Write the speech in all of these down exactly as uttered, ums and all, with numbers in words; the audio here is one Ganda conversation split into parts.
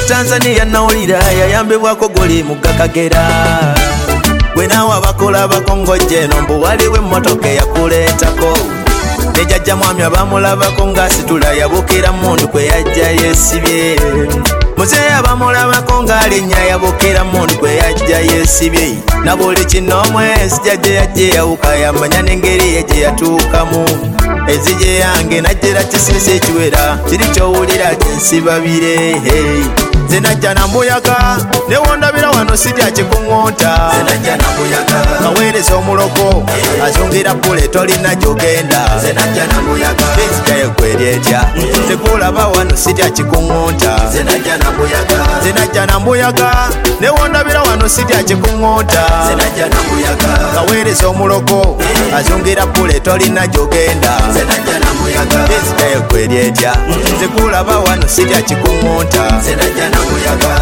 Tanzania nawulira yayambibwako goli mugakagera gwe nawe abakola bakongojje nombu waliwo emmotoka eyakuleetako nejajja mwami abamulabako ng'asitula yabukira mundu kwe yajja yeesibye muzeeyi abamulabako ng'alinnya yabukira mundu kwe yajja yeesibye na buli kin'omwezi jajja yajja yawuka yamanya n'engeri ye gye yatuukamu ezije yange najjera kisisi ekiwera kiri kyowulira kinsibabire hey. Zenajja na mbuyaga newondabira wano sitya kikuŋŋonta zenajja na mbuyaga kaweereza omuloko azungira pule tolina gyogenda zenajja na mbuyaga ezijjayo kweryetya tekulaba wano sitya kikuŋŋonta zenajja na mbuyaga zenajja na mbuyaga newondabira wano sitya kikuŋŋonta zenajja na mbuyaga kaweereza omuloko azungira pule tolina gyogenda zenajja na mbuyaga ezijjayo kweryetya tekulaba wano sitya kikuŋŋonta zenajja na mbuyaga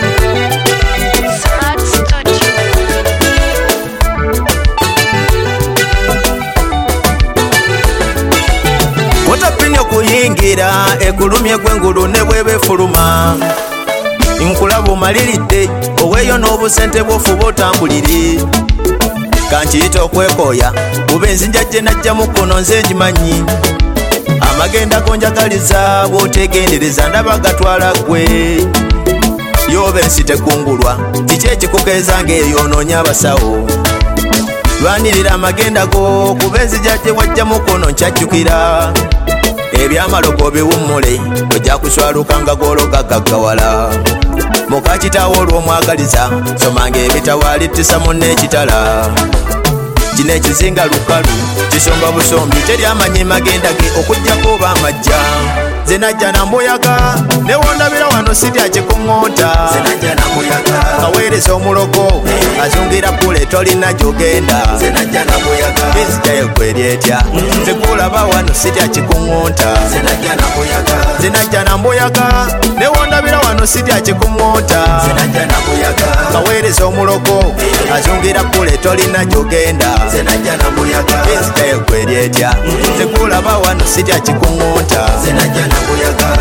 otapinyo kuyingira ekulumye gwengulu ne bwebefuluma nkulaba omaliridde oweeyo n'obusente bwofuba otambulire kankiyita okwekoya kuba enzinja gye najjamu kuno nze ngimanyi amagenda gonjagaliza bw'otegendereza ndaba gatwala ggwe yoba ensi tekungulwa kiki ekikukeeza ng'eyonoonya abasawo lwanirira amagenda go kuba enzija gye wajja mukono nkyajjukira ebyamalogo biwummule ojja kuswaluka nga gw'ologagaggawala muka kitaawo olw'omwagaliza somanga ebitabo alittisa munne ekitala kino ekizinga lukalu kisomba busombi teryamanyi magenda ge okujjako oba amajja zenajja na mbuyaga newondabira wano sitya kikuŋŋonta zenajja na mbuyaga kaweereza omuloko azungira pule tolina gyogenda zenajja na mbuyaga ezijjayo kweryetya tekulaba wano sitya kikuŋŋonta zenajja na mbuyaga zenajja na mbuyaga newondabira wano sitya kikuŋŋonta zenajja na mbuyaga kaweereza omuloko azungira pule tolina gyogenda zenajja na mbuyaga ezijjayo kweryetya tekulaba wano sitya kikuŋŋonta zenajja na mbuyaga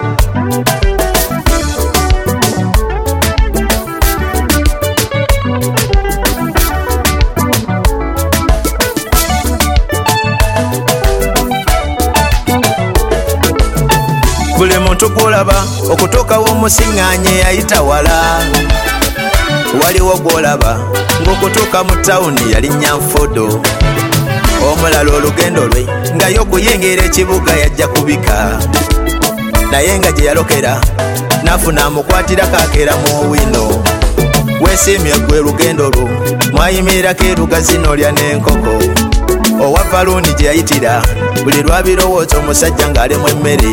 buli muntu gwolaba okutuukawo omusiŋŋaanye yayita wala waliwo gwolaba ng'okutuuka mu tawuni yalinnya nfodo omulala olugendo lwe nga y'okuyingira ekibuga yajja kubika naye nga gye yalokera nafuna amukwatira kakera mu wino weesiimye gwe lugendo lwo mwayimirirako erugazi n'olya n'enkoko owa valuuni gye yayitira buli lwabirowooza omusajja ng'alemu emmere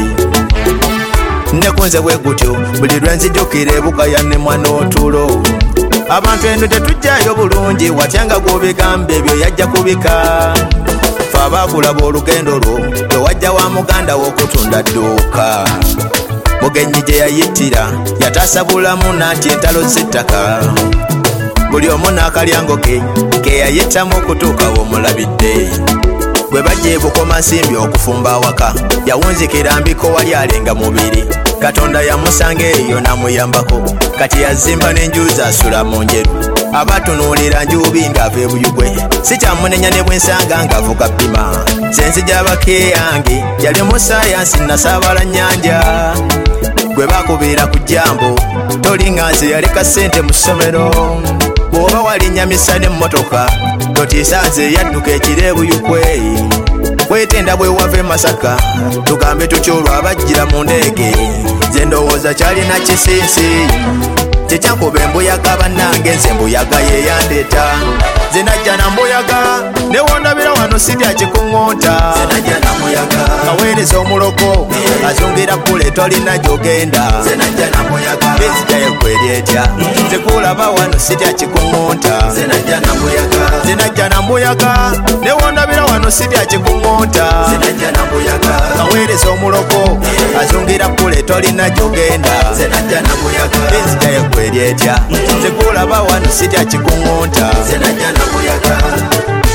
nekunze bwe gutyo buli lwe nzijukira ebukaya ne mwana otulo abantu eno tetujjayo bulungi watya nga gw'obigamba ebyo yajja kubika fe abaakulaba olugendo lwo tewajja wa muganda w'okutunda dduuka mugenyi gye yayitira yataasa bulamu nanti entalo z'ettaka buli omu n'akalyango ke ke yayitamu okutuukawo omulabidde bwe bajja ebukoma nsimbi okufumba awaka yawunzikira mbiko wali alenga mubiri katonda yamusanga eyo n'amuyambako kati yazimba n'enjuuzi asula mu njeru abatunuulira njuubi ng'ava ebuyugwe si kyamunenya ne bwensanga ng'avuga pima sensi gy'abake yange yali mu sayansi nasaabala nnyanja gwe bakubiira ku jjambo tolinganze yaleka ssente mu ssomero bw'oba walinyamisa n'emmotoka totiisanze yadduka ekiro ebuyugwe kwetenda bwe wava e Masaka tugambe tukyolwa abajjira mu ndeege nze ndowooza kyalina kisinsi kyekyankuba embuyaga bannange nze embuyaga yeyandeeta nze najja na mbuyaga newondabira wano sitya kikuŋŋonta zenajja na mbuyaga kaweereza omuloko azungira pule tolina gyogenda zenajja na mbuyaga ezijjayo kweryetya tekulaba wano sitya kikuŋŋonta zenajja na mbuyaga zenajja na mbuyaga newondabira wano sitya kikuŋŋonta zenajja na mbuyaga kaweereza omuloko azungira pule tolina gyogenda zenajja na mbuyaga ezijjayo kweryetya tekulaba wano sitya kikuŋŋonta zenajja na mbuyaga